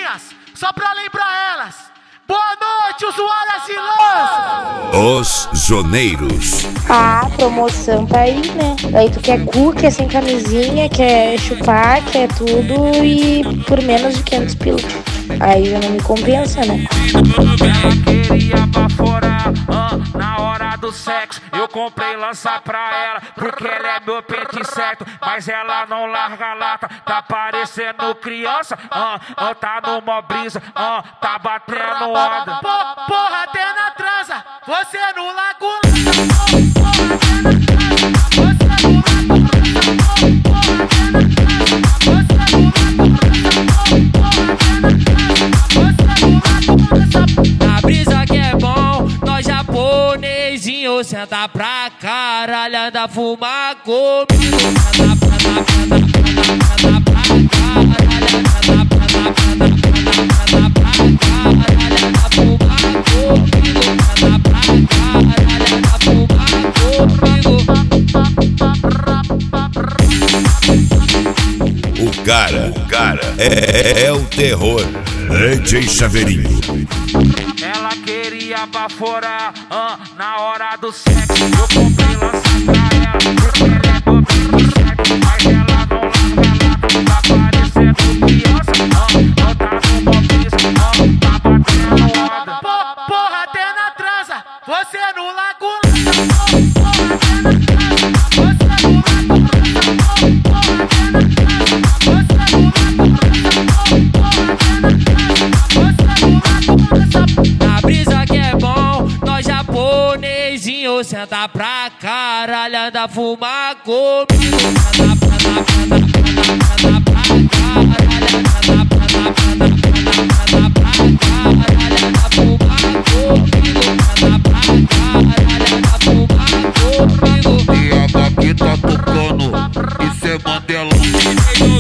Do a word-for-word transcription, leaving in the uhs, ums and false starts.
novinhas, só pra lembrar elas. Boa noite, usuárias e lãs. Os Zoneiros. Ah, a promoção tá aí, né? Aí tu quer cu, quer sem camisinha, quer chupar, quer tudo e por menos de quinhentos pila. Aí já não me compensa, né? Ela queria baforar, ah, na hora do sexo. Eu comprei lança pra ela, porque ela é meu pente certo. Mas ela não larga a lata, tá parecendo criança. Ah, ah, tá numa brisa, ah, tá batendo onda. Po- Porra, até na transa, você no lago. Na brisa que é bom, nós japonesinho senta pra caralho, anda fumar comigo. Senta pra, senta pra, senta pra caralho, senta pra, senta pra, senta pra caralho, anda fumar comigo. Senta pra caralho, anda fumar comigo. O cara, o cara é, é o terror. D J Chaveirinho. Ela queria baforar, ah, na hora do sexo. Eu comprei lança pra ela, porque ela é meu pente certo. Mas ela não larga a lata, tá parecendo criança. Ah, ah, tá numa brisa, ah, tá batendo onda. Po- Porra, até na transa, você no lago. Na brisa que é bom, nós japonesinho senta pra caralho, anda fumar comigo. Senta pra, senta pra, senta pra caralho, senta pra, senta pra, senta pra caralho, anda fumar comigo. Senta pra caralho, anda fumar comigo. E a daqui tá tocando, isso é Mandela.